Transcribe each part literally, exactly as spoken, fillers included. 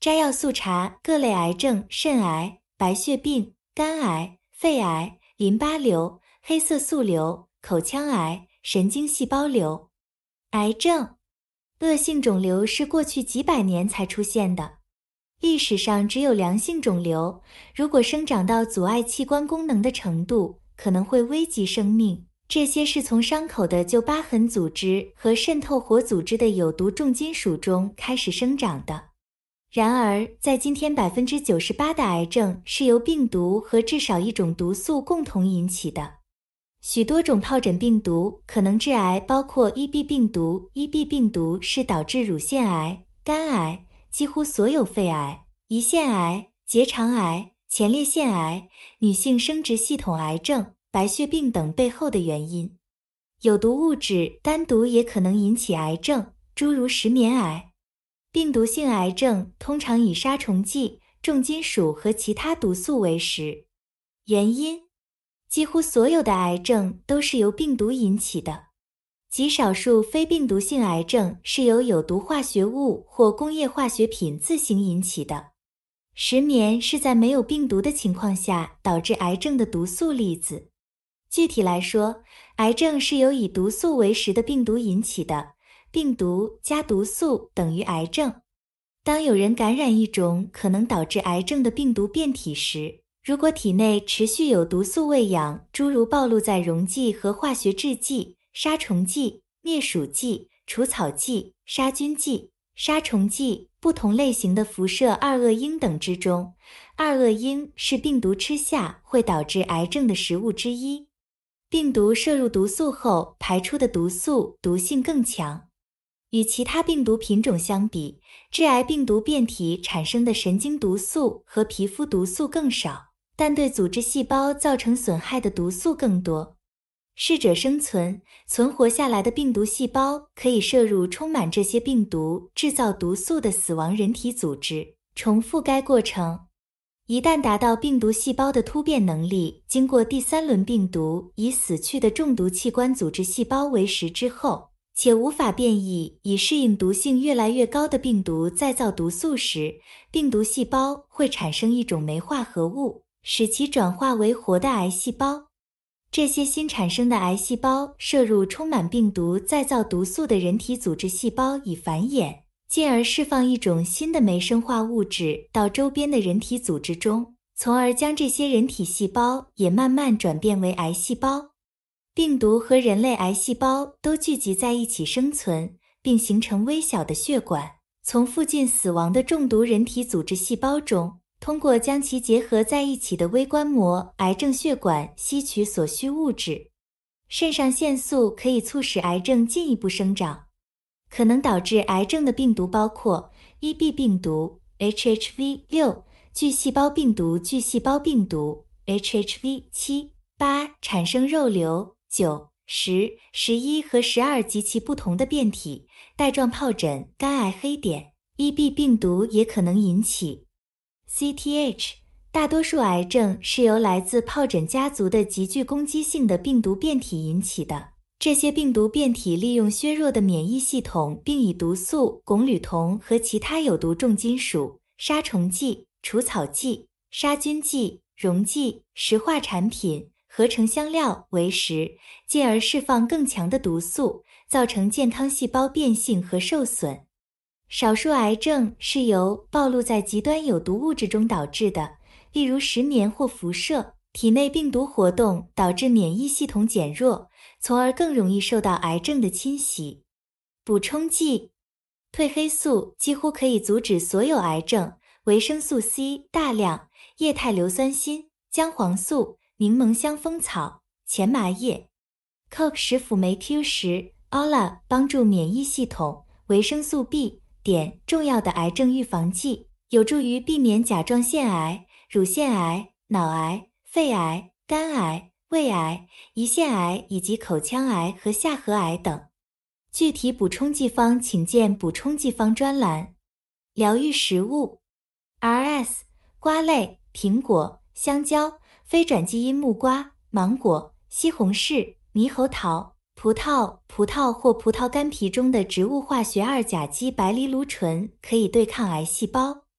摘要速查各类癌症：肾癌、白血病、肝癌、肺癌、淋巴瘤、黑色素瘤、口腔癌、神经细胞瘤。癌症，恶性肿瘤是过去几百年才出现的。历史上只有良性肿瘤，如果生长到阻碍器官功能的程度，可能会危及生命。这些是从伤口的旧疤痕组织和渗透活组织的有毒重金属中开始生长的。然而，在今天 百分之九十八 的癌症是由病毒和至少一种毒素共同引起的。许多种疱疹病毒可能致癌，包括 E B 病毒。E B 病毒是导致乳腺癌、肝癌、几乎所有肺癌、胰腺癌、结肠癌、前列腺癌、女性生殖系统癌症、白血病等背后的原因。有毒物质单独也可能引起癌症，诸如石棉癌。病毒性癌症通常以杀虫剂、重金属和其他毒素为食。原因，几乎所有的癌症都是由病毒引起的，极少数非病毒性癌症是由有毒化学物或工业化学品自行引起的。石棉是在没有病毒的情况下导致癌症的毒素粒子。具体来说，癌症是由以毒素为食的病毒引起的，病毒加毒素等于癌症。当有人感染一种可能导致癌症的病毒变体时，如果体内持续有毒素喂养，诸如暴露在溶剂和化学制剂、杀虫剂、灭鼠剂、除草剂、杀菌剂、杀虫剂、不同类型的辐射二恶英等之中，二恶英是病毒吃下会导致癌症的食物之一。病毒摄入毒素后排出的毒素毒性更强。与其他病毒品种相比，致癌病毒变体产生的神经毒素和皮肤毒素更少，但对组织细胞造成损害的毒素更多。适者生存，存活下来的病毒细胞可以摄入充满这些病毒制造毒素的死亡人体组织，重复该过程。一旦达到病毒细胞的突变能力，经过第三轮病毒以死去的中毒器官组织细胞为食之后，且无法变异以适应毒性越来越高的病毒再造毒素时，病毒细胞会产生一种酶化合物，使其转化为活的癌细胞。这些新产生的癌细胞摄入充满病毒再造毒素的人体组织细胞以繁衍，进而释放一种新的酶生化物质到周边的人体组织中，从而将这些人体细胞也慢慢转变为癌细胞。病毒和人类癌细胞都聚集在一起生存，并形成微小的血管，从附近死亡的中毒人体组织细胞中，通过将其结合在一起的微观膜癌症血管吸取所需物质。肾上腺素可以促使癌症进一步生长。可能导致癌症的病毒包括 E B 病毒 H H V 六、巨细胞病毒巨细胞病毒 H H V 七、八产生肉瘤九、十、十一和十二及其不同的变体，带状疱疹、肝癌、黑点。E B 病毒也可能引起 C T H。 大多数癌症是由来自疱疹家族的极具攻击性的病毒变体引起的。这些病毒变体利用削弱的免疫系统，并以毒素、汞铝酮和其他有毒重金属、杀虫剂、除草剂、杀菌剂、溶剂、石化产品、合成香料为食，进而释放更强的毒素，造成健康细胞变性和受损。少数癌症是由暴露在极端有毒物质中导致的，例如石棉或辐射。体内病毒活动导致免疫系统减弱，从而更容易受到癌症的侵袭。补充剂：褪黑素几乎可以阻止所有癌症，维生素 C 大量，液态硫酸锌、姜黄素、柠檬香蜂草、前麻叶。C O Q 十辅酶 Q 十 O L A 帮助免疫系统，维生素 B 碘重要的癌症预防剂，有助于避免甲状腺癌、乳腺癌、脑癌、肺癌、肝癌、胃癌、胰腺癌以及口腔癌和下颌癌等。具体补充剂方请见补充剂方专栏。疗愈食物 R S 瓜类，苹果、香蕉、非转基因木瓜、芒果、西红柿、猕猴桃、葡萄。葡萄或葡萄干皮中的植物化学二甲基白藜芦醇可以对抗癌细胞，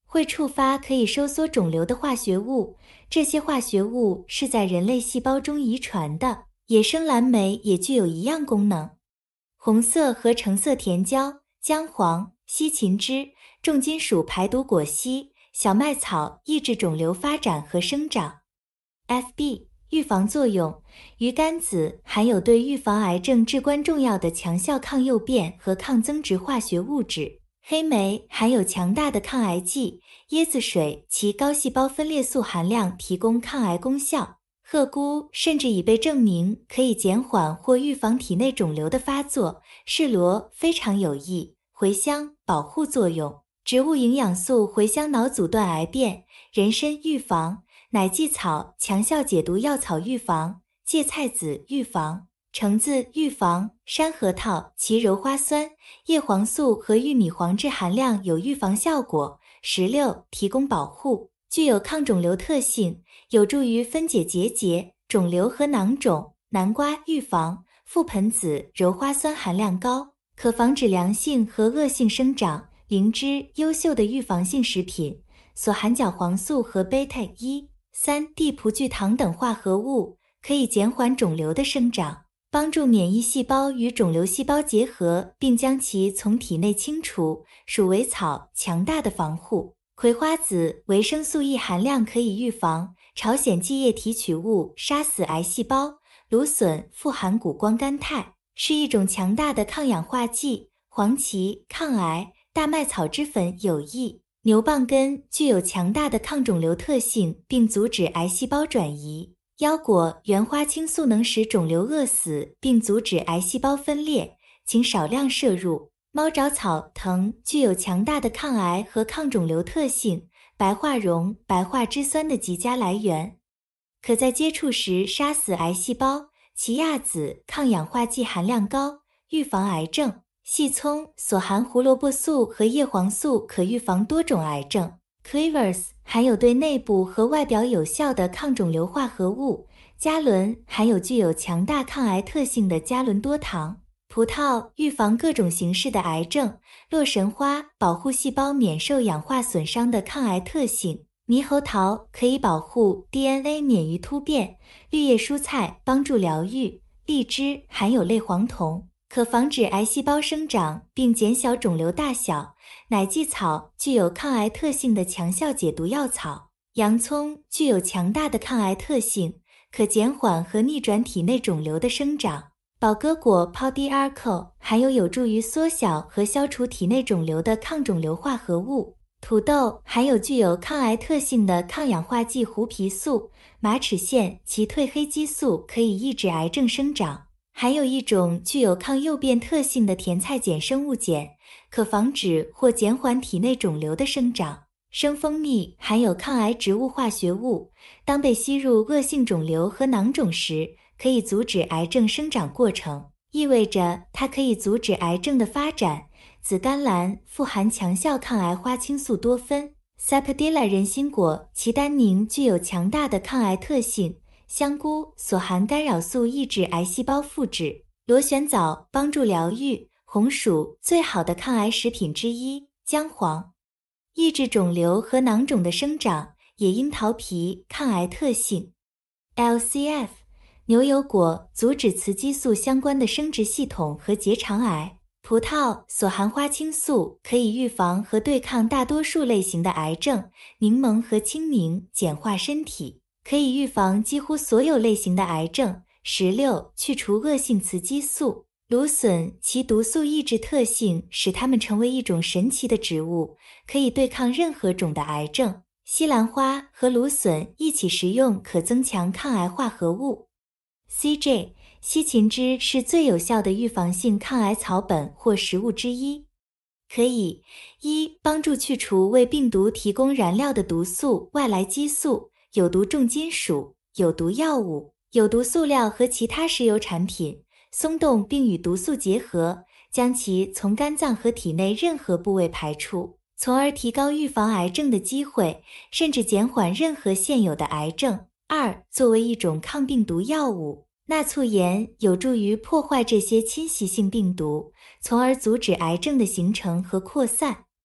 会触发可以收缩肿瘤的化学物，这些化学物是在人类细胞中遗传的。野生蓝莓也具有一样功能。红色和橙色甜椒、姜黄、西芹汁、重金属排毒果烯、小麦草抑制肿瘤发展和生长。F B 预防作用，鱼肝子含有对预防癌症至关重要的强效抗诱变和抗增殖化学物质。黑莓含有强大的抗癌剂，椰子水其高细胞分裂素含量提供抗癌功效。鹤菇甚至已被证明可以减缓或预防体内肿瘤的发作。柿萝非常有益。茴香保护作用，植物营养素茴香脑阻断癌变。人参预防。乃蓟草强效解毒药草预防。芥菜籽预防。橙子预防。山核桃其鞣花酸、叶黄素和玉米黄质含量有预防效果。石榴提供保护，具有抗肿瘤特性，有助于分解结节、肿瘤和囊肿。南瓜预防。覆盆子鞣花酸含量高，可防止良性和恶性生长。灵芝优秀的预防性食品，所含角黄素和贝塔一、三 D 葡聚糖等化合物，可以减缓肿瘤的生长，帮助免疫细胞与肿瘤细胞结合，并将其从体内清除。鼠尾草强大的防护。葵花籽维生素 E 含量可以预防。朝鲜蓟叶提取物杀死癌细胞。芦笋富含谷胱甘肽，是一种强大的抗氧化剂。黄芪抗癌。大麦草汁粉有益。牛蒡根具有强大的抗肿瘤特性，并阻止癌细胞转移。腰果原花青素能使肿瘤饿死，并阻止癌细胞分裂，请少量摄入。猫爪草藤具有强大的抗癌和抗肿瘤特性。白化茸白化脂酸的极佳来源，可在接触时杀死癌细胞。奇亚籽抗氧化剂含量高，预防癌症。细葱所含胡萝卜素和叶黄素可预防多种癌症。Clovers 含有对内部和外表有效的抗肿瘤化合物。加仑含有具有强大抗癌特性的加仑多糖。葡萄预防各种形式的癌症。洛神花保护细胞免受氧化损伤的抗癌特性。猕猴桃可以保护 D N A 免于突变。绿叶蔬菜帮助疗愈。荔枝含有类黄酮，可防止癌细胞生长并减小肿瘤大小。乃蓟草具有抗癌特性的强效解毒药草。洋葱具有强大的抗癌特性，可减缓和逆转体内肿瘤的生长。宝鸽果 Podiarco 含有有助于缩小和消除体内肿瘤的抗肿瘤化合物。土豆含有具有抗癌特性的抗氧化剂胡皮素。马齿苋其褪黑激素可以抑制癌症生长。含有一种具有抗诱变特性的甜菜碱生物碱，可防止或减缓体内肿瘤的生长。生蜂蜜含有抗癌植物化学物，当被吸入恶性肿瘤和囊肿时，可以阻止癌症生长过程，意味着它可以阻止癌症的发展。紫甘蓝富含强效抗癌花青素多酚。Sapodilla 人参果其单宁具有强大的抗癌特性。香菇所含干扰素抑制癌细胞复制。螺旋藻帮助疗愈。红薯最好的抗癌食品之一。姜黄抑制肿瘤和囊肿的生长。野樱桃皮抗癌特性。L C F 牛油果阻止雌激素相关的生殖系统和结肠癌。葡萄所含花青素可以预防和对抗大多数类型的癌症。柠檬和青柠碱化身体，可以预防几乎所有类型的癌症。石榴去除恶性雌激素。芦笋其毒素抑制特性使它们成为一种神奇的植物，可以对抗任何种的癌症。西兰花和芦笋一起食用可增强抗癌化合物。C J 西芹汁是最有效的预防性抗癌草本或食物之一，可以一帮助去除为病毒提供燃料的毒素、外来激素、有毒重金属、有毒药物、有毒塑料和其他石油产品，松动并与毒素结合，将其从肝脏和体内任何部位排出，从而提高预防癌症的机会，甚至减缓任何现有的癌症。二、作为一种抗病毒药物，钠醋盐有助于破坏这些侵袭性病毒，从而阻止癌症的形成和扩散。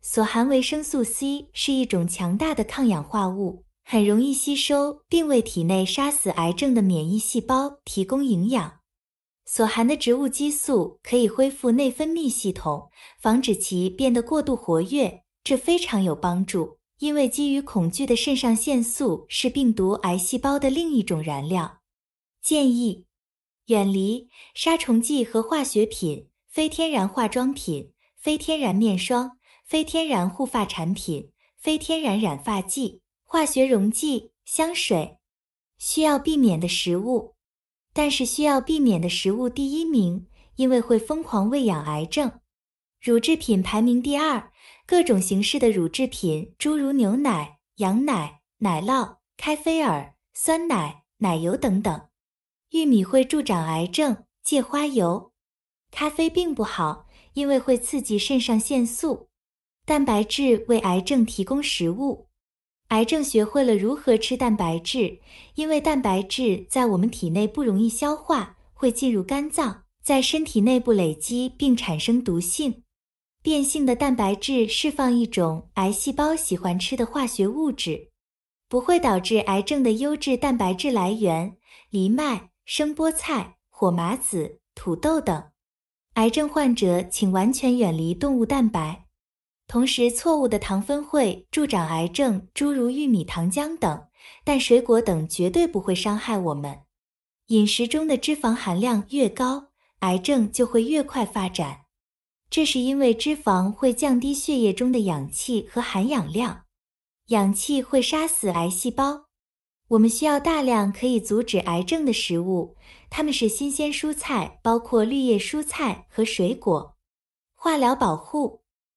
所含维生素 C 是一种强大的抗氧化物，很容易吸收，并为体内杀死癌症的免疫细胞提供营养。所含的植物激素可以恢复内分泌系统，防止其变得过度活跃，这非常有帮助，因为基于恐惧的肾上腺素是病毒癌细胞的另一种燃料。建议远离杀虫剂和化学品、非天然化妆品、非天然面霜、非天然护发产品、非天然染发剂、化学溶剂、香水。需要避免的食物，但是需要避免的食物第一名，因为会疯狂喂养癌症。乳制品排名第二，各种形式的乳制品，诸如牛奶、羊奶、奶酪、开菲尔、酸奶、奶油等等。玉米会助长癌症，芥花油。咖啡并不好，因为会刺激肾上腺素。蛋白质为癌症提供食物。癌症学会了如何吃蛋白质，因为蛋白质在我们体内不容易消化，会进入肝脏，在身体内部累积并产生毒性。变性的蛋白质释放一种癌细胞喜欢吃的化学物质，不会导致癌症的优质蛋白质来源，藜麦、生菠菜、火麻子、土豆等。癌症患者请完全远离动物蛋白。同时，错误的糖分会助长癌症，诸如玉米、糖浆等，但水果等绝对不会伤害我们。饮食中的脂肪含量越高，癌症就会越快发展。这是因为脂肪会降低血液中的氧气和含氧量，氧气会杀死癌细胞。我们需要大量可以阻止癌症的食物，它们是新鲜蔬菜，包括绿叶蔬菜和水果。化疗保护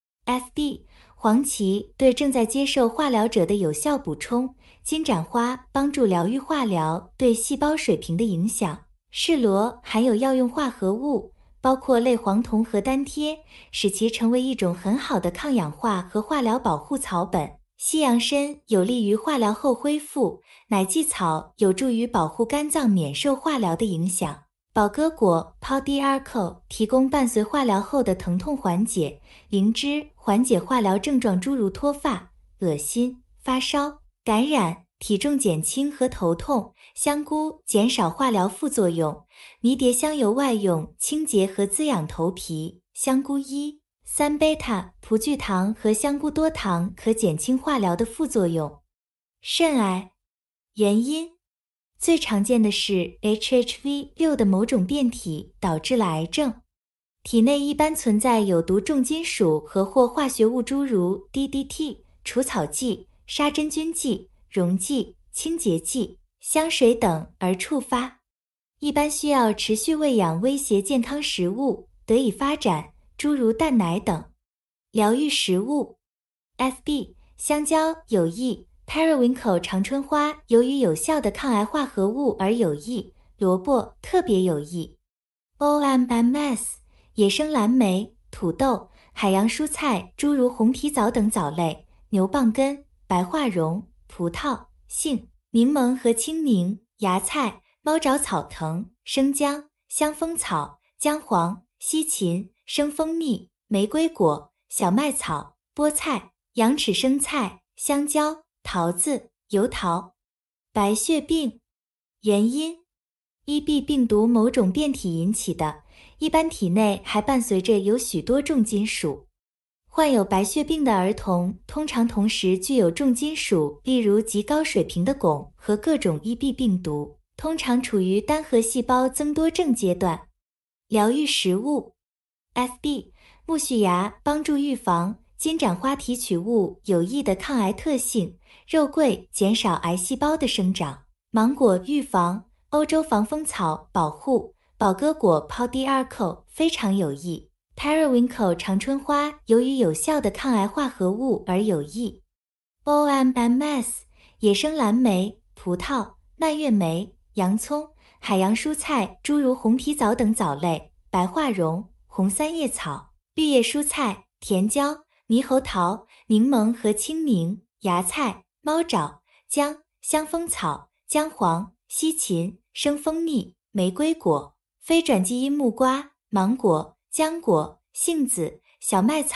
F B 黄芪对正在接受化疗者的有效补充，金盏花帮助疗愈化疗对细胞水平的影响，蒪罗含有药用化合物，包括类黄酮和单萜，使其成为一种很好的抗氧化和化疗保护草本。西洋参有利于化疗后恢复，奶蓟草有助于保护肝脏免受化疗的影响。宝鸽果 Pau d'Arco 提供伴随化疗后的疼痛缓解，灵芝缓解化疗症状诸如脱发、恶心、发烧、感染、体重减轻和头痛，香菇减少化疗副作用，迷迭香油外用清洁和滋养头皮，香菇一、三贝塔葡聚糖和香菇多糖可减轻化疗的副作用。肾癌原因最常见的是 H H V 六 的某种变体导致了癌症。体内一般存在有毒重金属和或化学物，诸如 D D T、除草剂、杀真菌剂、溶剂、清洁剂、香水等而触发。一般需要持续喂养威胁健康食物得以发展，诸如蛋奶等。疗愈食物 F B 香蕉有益，Periwinkle 长春花由于有效的抗癌化合物而有益，萝卜特别有益。O M M S 野生蓝莓、土豆、海洋蔬菜诸如红提枣等藻类，牛蒡根、白化茸、葡萄、杏、柠檬和青柠、芽菜、猫爪草藤、生姜、香蜂草、姜黄、西芹、生蜂蜜、玫瑰果、小麦草、菠菜、羊齿生菜、香蕉、桃子、油桃。白血病原因 E B 病毒某种变体引起的，一般体内还伴随着有许多重金属。患有白血病的儿童通常同时具有重金属，例如极高水平的汞和各种 E B 病毒，通常处于单核细胞增多症阶段。疗愈食物 F B 苜蓿芽帮助预防，金盏花提取物有益的抗癌特性，肉桂减少癌细胞的生长，芒果预防，欧洲防风草保护，宝鸽果 Pau d'Arco 非常有益。Periwinkle 长春花由于有效的抗癌化合物而有益。O M M S 野生蓝莓、葡萄、蔓越莓、洋葱、海洋蔬菜诸如红提枣等藻类，白化茸、红三叶草、绿叶蔬菜、甜椒、猕猴桃、柠檬和青柠、芽菜、猫爪、姜、香蜂草、姜黄、西芹、生蜂蜜、玫瑰果、非转基因木瓜、芒果、浆果、杏子、小麦草、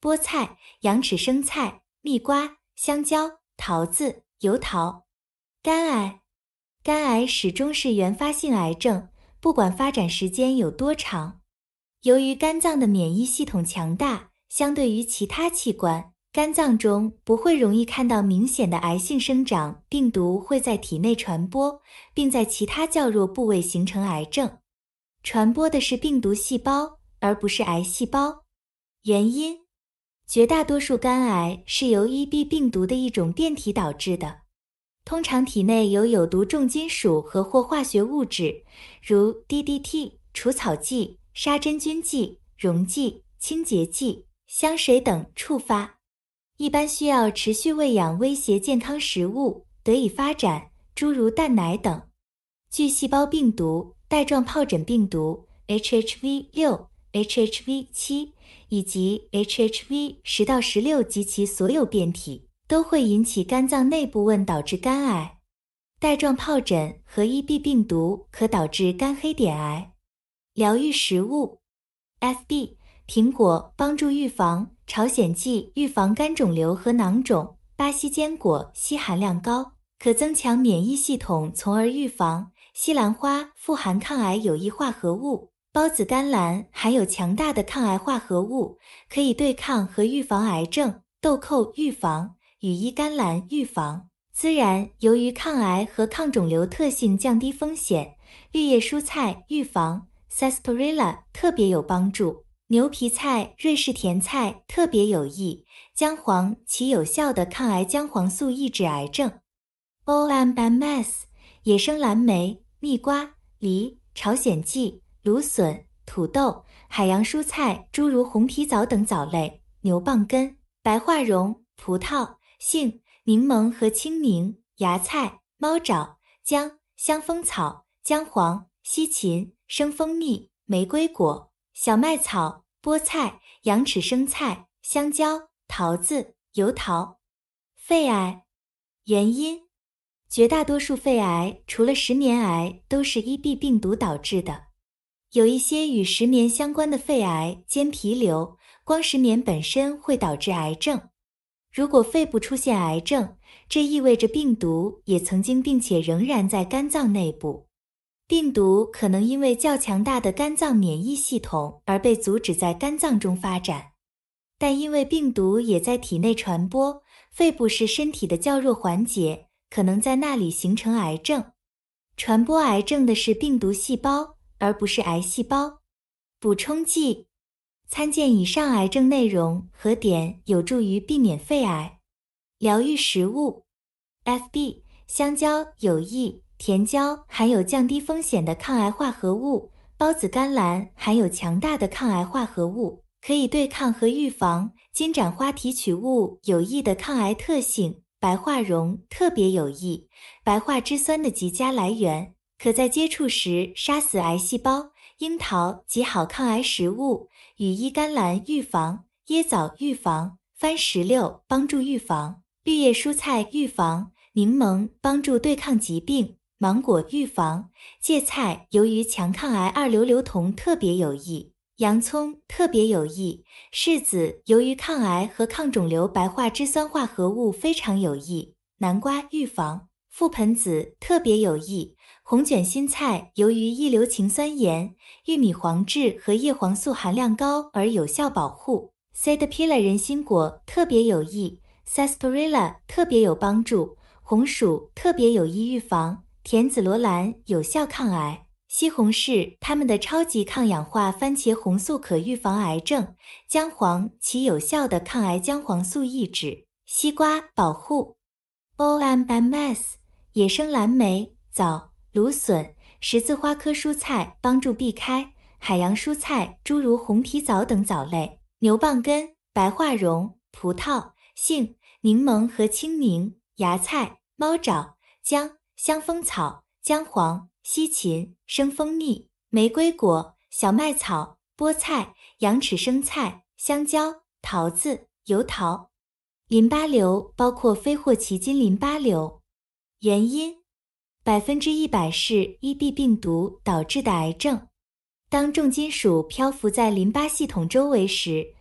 菠菜、羊齿生菜、蜜瓜、香蕉、桃子、油桃。肝癌，肝癌始终是原发性癌症，不管发展时间有多长。由于肝脏的免疫系统强大，相对于其他器官，肝脏中不会容易看到明显的癌性生长，病毒会在体内传播，并在其他较弱部位形成癌症。传播的是病毒细胞，而不是癌细胞。原因，绝大多数肝癌是由 E B 病毒的一种变体导致的。通常体内有有毒重金属和或化学物质，如 D D T、除草剂、杀真菌剂、溶剂、清洁剂、香水等触发。一般需要持续喂养威胁健康食物得以发展，诸如蛋奶等。巨细胞病毒、带状疱疹病毒 H H V 六、H H V 七 以及 H H V 十到十六及其所有变体都会引起肝脏内部瓮导致肝癌。带状疱疹和 E B 病毒可导致肝黑点癌。疗愈食物 F B 苹果帮助预防，朝鲜蓟预防肝肿瘤和囊肿，巴西坚果硒含量高，可增强免疫系统从而预防，西兰花富含抗癌有益化合物，孢子甘蓝含有强大的抗癌化合物，可以对抗和预防癌症，豆蔻预防，羽衣甘蓝预防。孜然由于抗癌和抗肿瘤特性降低风险，绿叶蔬菜预防 sarsaparilla 特别有帮助，牛皮菜、瑞士甜菜特别有益，姜黄其有效的抗癌姜黄素抑制癌症。O M M S 野生蓝莓、蜜瓜、梨、朝鲜蓟、芦笋、土豆、海洋蔬菜诸如红皮枣等藻类，牛蒡根、白化茸、葡萄、杏、柠檬和青柠、芽菜、猫爪、姜、香蜂草、姜黄、西芹、生蜂蜜、玫瑰果、小麦草、菠菜、羊齿生菜、香蕉、桃子、油桃。肺癌，原因，绝大多数肺癌除了石棉癌都是 E B 病毒导致的。有一些与石棉相关的肺癌，间皮瘤，光石棉本身会导致癌症。如果肺部出现癌症，这意味着病毒也曾经并且仍然在肝脏内部。病毒可能因为较强大的肝脏免疫系统而被阻止在肝脏中发展。但因为病毒也在体内传播，肺部是身体的较弱环节，可能在那里形成癌症。传播癌症的是病毒细胞，而不是癌细胞。补充剂，参见以上癌症内容和点有助于避免肺癌。疗愈食物 F B 香蕉有益，甜椒含有降低风险的抗癌化合物，孢子甘蓝含有强大的抗癌化合物，可以对抗和预防，金盏花提取物有益的抗癌特性，白化茸特别有益，白化脂酸的极佳来源，可在接触时杀死癌细胞，樱桃极好抗癌食物，羽衣甘蓝预防，椰枣预防，番石榴帮助预防，绿叶蔬菜预防，柠檬帮助对抗疾病，芒果预防，芥菜由于强抗癌二硫硫酮特别有益，洋葱特别有益，柿子由于抗癌和抗肿瘤白化脂酸化合物非常有益，南瓜预防，覆盆子特别有益，红卷心菜由于异硫氰酸盐、玉米黄质和叶黄素含量高而有效保护， Caterpillar 人参果特别有益， sarsaparilla 特别有帮助，红薯特别有益预防，甜紫罗兰有效抗癌，西红柿它们的超级抗氧化番茄红素可预防癌症，姜黄其有效的抗癌姜黄素抑制，西瓜保护。 O M M S 野生蓝莓、枣、芦笋、十字花科蔬菜帮助避开，海洋蔬菜诸如红皮枣等藻类，牛蒡根、白化茸、葡萄、杏、柠檬和青柠、芽菜、猫爪、姜、香蜂草、姜黄、西芹、生蜂蜜、玫瑰果、小麦草、菠菜、羊齿生菜、香蕉、桃子、油桃。淋巴瘤包括非霍奇金淋巴瘤。原因，百分之一百是 E B 病毒导致的癌症。当重金属漂浮在淋巴系统周围时，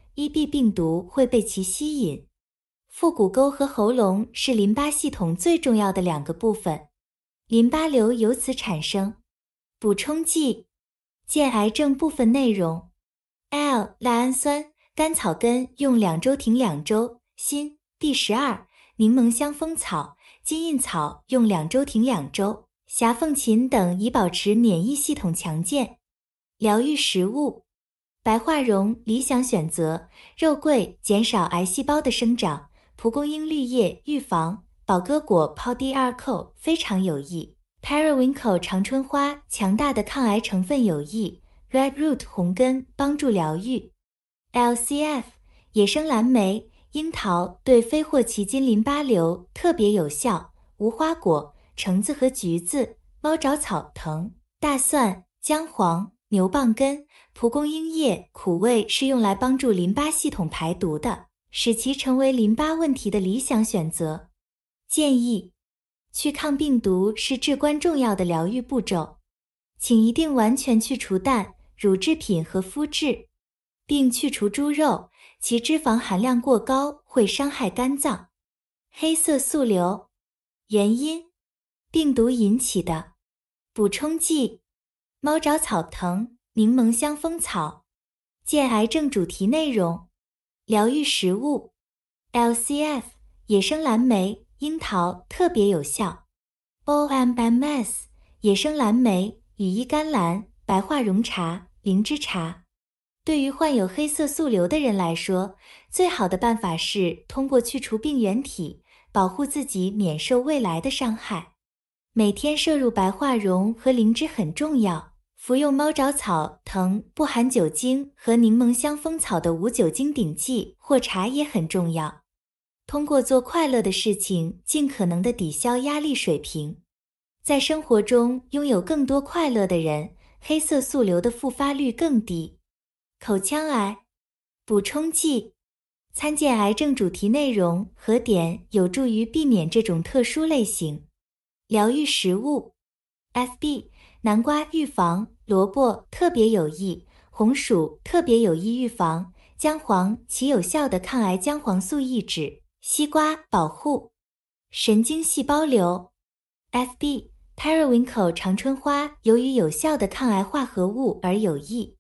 E B 病毒会被其吸引。腹股沟和喉咙是淋巴系统最重要的两个部分，淋巴瘤由此产生。补充剂：见癌症部分内容。L 赖氨酸，甘草根用两周停两周。锌 B 十二，柠檬香蜂草、金印草用两周停两周。狭凤芹等以保持免疫系统强健。疗愈食物：白化绒理想选择，肉桂减少癌细胞的生长，蒲公英绿叶预防，宝鸽果泡地二扣非常有益。Periwinkle 长春花强大的抗癌成分有益。Red Root 红根帮助疗愈。L C F 野生蓝莓、樱桃对非霍奇金淋巴瘤特别有效。无花果、橙子和橘子、猫爪草藤、大蒜、姜黄、牛蒡根、蒲公英叶苦味是用来帮助淋巴系统排毒的，使其成为淋巴问题的理想选择。建议：去抗病毒是至关重要的疗愈步骤，请一定完全去除蛋、乳制品和麸质，并去除猪肉，其脂肪含量过高会伤害肝脏。黑色素瘤原因：病毒引起的。补充剂：猫爪草藤、柠檬香蜂草。见癌症主题内容。疗愈食物 L C F 野生蓝莓、樱桃特别有效。O M M S 野生蓝莓、羽衣甘蓝、白化绒茶、灵芝茶。对于患有黑色素瘤的人来说，最好的办法是通过去除病原体，保护自己免受未来的伤害。每天摄入白化绒和灵芝很重要，服用猫爪草藤不含酒精和柠檬香蜂草的无酒精顶剂或茶也很重要。通过做快乐的事情，尽可能的抵消压力水平。在生活中拥有更多快乐的人，黑色素瘤的复发率更低。口腔癌补充剂：参见癌症主题内容和点有助于避免这种特殊类型。疗愈食物 F B 南瓜预防，萝卜特别有益，红薯特别有益预防，姜黄其有效的抗癌姜黄素抑制，西瓜保护。神经细胞瘤 F B Periwinkle 长春花由于有效的抗癌化合物而有益。